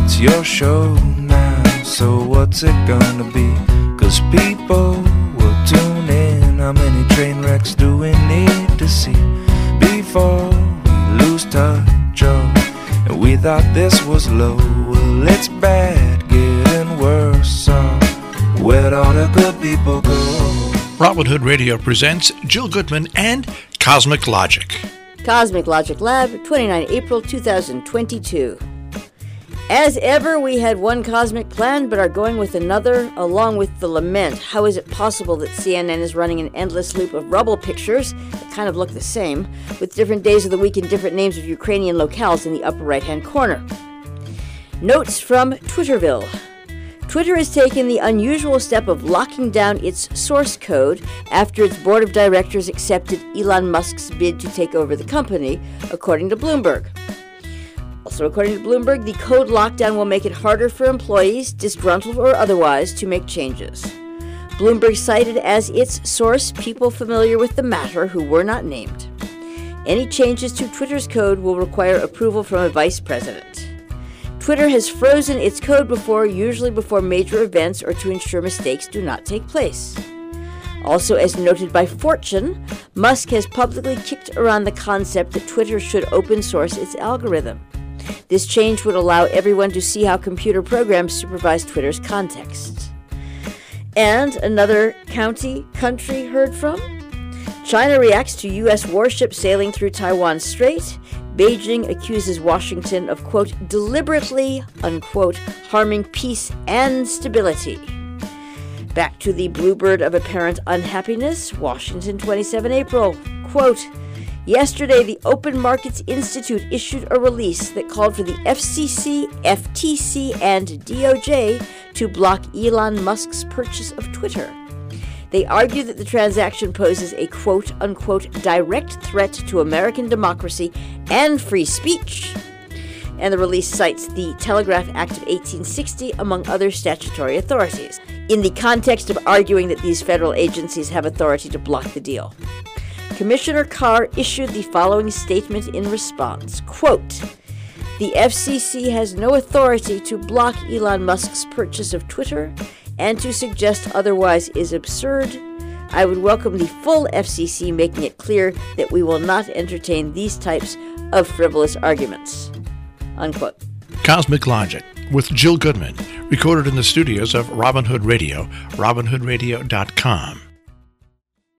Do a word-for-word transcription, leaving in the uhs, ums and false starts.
it's your show now, so what's it gonna be? Cause people will tune in. How many train wrecks do we need to see before we lose touch? Oh, and we thought this was low. Well, it's bad, getting worse. So where'd all the good people go? Robin Hood Radio presents Jill Goodman and Cosmic Logic. Cosmic Logic Lab, the twenty-ninth of April, two thousand twenty-two. As ever, we had one cosmic plan, but are going with another, along with the lament. How is it possible that C N N is running an endless loop of rubble pictures that kind of look the same, with different days of the week and different names of Ukrainian locales in the upper right-hand corner? Notes from Twitterville. Twitter has taken the unusual step of locking down its source code after its board of directors accepted Elon Musk's bid to take over the company, according to Bloomberg. Also, according to Bloomberg, the code lockdown will make it harder for employees, disgruntled or otherwise, to make changes. Bloomberg cited as its source people familiar with the matter who were not named. Any changes to Twitter's code will require approval from a vice president. Twitter has frozen its code before, usually before major events or to ensure mistakes do not take place. Also, as noted by Fortune, Musk has publicly kicked around the concept that Twitter should open source its algorithm. This change would allow everyone to see how computer programs supervise Twitter's context. And another county, country heard from. China reacts to U S warship sailing through Taiwan Strait. Beijing accuses Washington of, quote, deliberately, unquote, harming peace and stability. Back to the bluebird of apparent unhappiness, Washington, twenty-seventh of April, quote, yesterday, the Open Markets Institute issued a release that called for the F C C, F T C, and D O J to block Elon Musk's purchase of Twitter. They argue that the transaction poses a quote-unquote direct threat to American democracy and free speech. And the release cites the Telegraph Act of eighteen sixty, among other statutory authorities, in the context of arguing that these federal agencies have authority to block the deal. Commissioner Carr issued the following statement in response, quote, the F C C has no authority to block Elon Musk's purchase of Twitter, and to suggest otherwise is absurd. I would welcome the full F C C making it clear that we will not entertain these types of frivolous arguments. Unquote. Cosmic Logic with Jill Goodman, recorded in the studios of Robin Hood Radio, robin hood radio dot com.